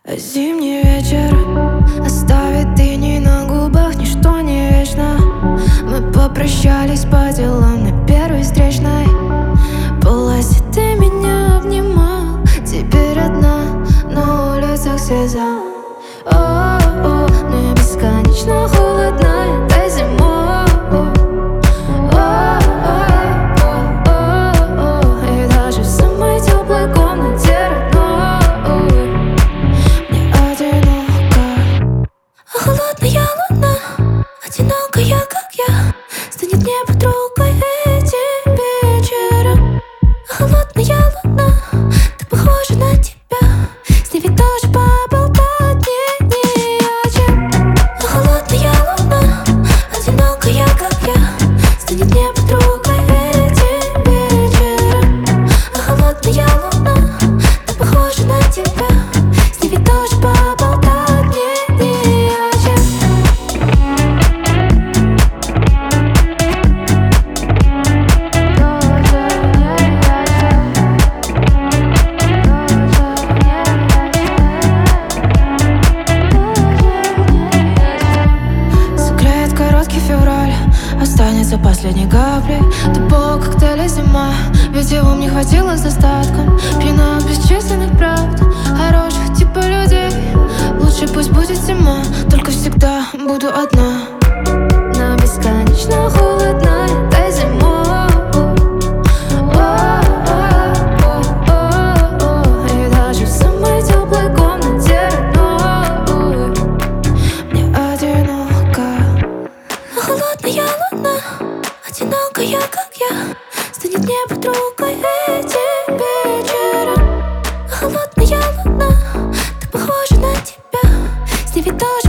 Зимний вечер оставит тени на губах, ничто не вечно. Мы попрощались по делам на первой встречной полосе. Ты меня обнимал, теперь одна на улицах слеза. О, мне бесконечно холодно этой зимой. И даже в самой теплой комнате родной мне одиноко. А холодная луна, одинокая, как я, станет мне подругой этим вечером. А холодная луна, так похожа на тебя, с ней ведь тоже поболтать не о чем. А холодная луна, одинокая, как я, станет мне подругой этим вечером. А холодная луна, так похожа на тебя, с ней ведь тоже поболтать не о чем. Согреет короткий февраль, останется последней каплей тупого коктейля зима, ведь его мне хватило с достатком. Пьяна от бесчисленных правд, хороших типа людей. Лучше пусть будет зима, только всегда буду одна. Но бесконечно холодно этой зимой. И даже в самой теплой комнате родной мне одиноко. А холодная луна, одинокая, как я, станет мне подругой этим вечером. А холодная луна, так похожа на тебя, с ней ведь тоже